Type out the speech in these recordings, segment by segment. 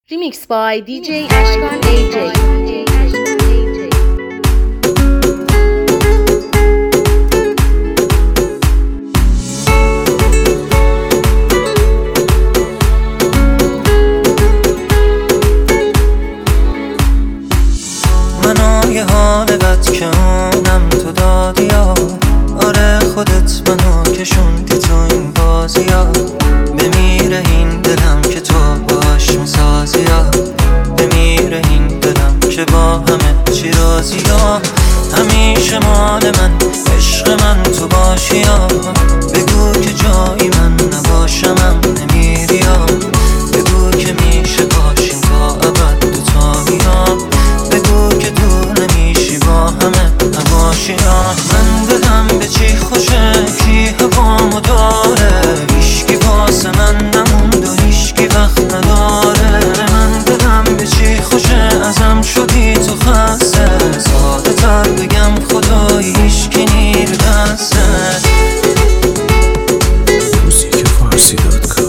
Remixed by DJ Ashkan AJ. منو یه حال بد که اونم تو دادی ها، آره خودت منو کشوندی تو این بازی ها. بمیره این دلم که تو باش میسازی ها، بمیره این دلم که با همه چی راضی ها. همیشه مال من عشق من تو باشی ها، بگو که جایی من نباشمم نمیری ها، بگو که میشه باشیم تا ابد دوتایی ها، بگو که دور نمیشی با همه نباشی ها. من دلم به چی خوشه کی هوامو داره، هیشکی واسه من نموند و هیشکی وقت نداره. من دلم به چی خوشه ازم شدی تو خسته، ساده تر بگم خدایی هیشکی نیر دسته. موزیک فارسی.com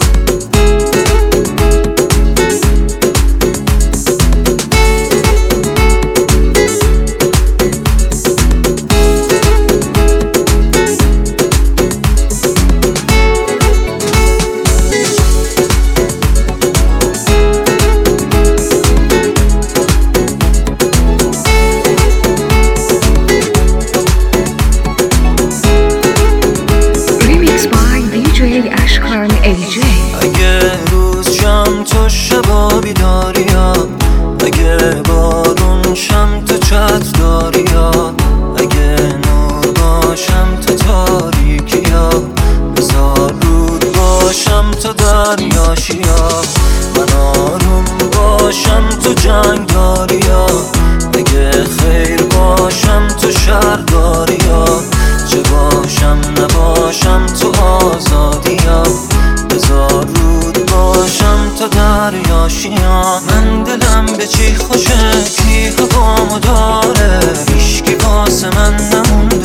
اگه روز شم تو شبا بیداری ها، اگه بارون شم تو چتر داری ها، اگه نور باشم تو تاریکی ها، بذار رود باشم تو دریاشی ها. من آروم باشم تو جنگ داری ها، اگه خیر باشم تو شر داری ها، چه باشم نباشم تو آزادی ها، بذار رود باشم تا دریاشی ها. من دلم به چی خوشه کی هوامو داره، هیشکی واسه من نموند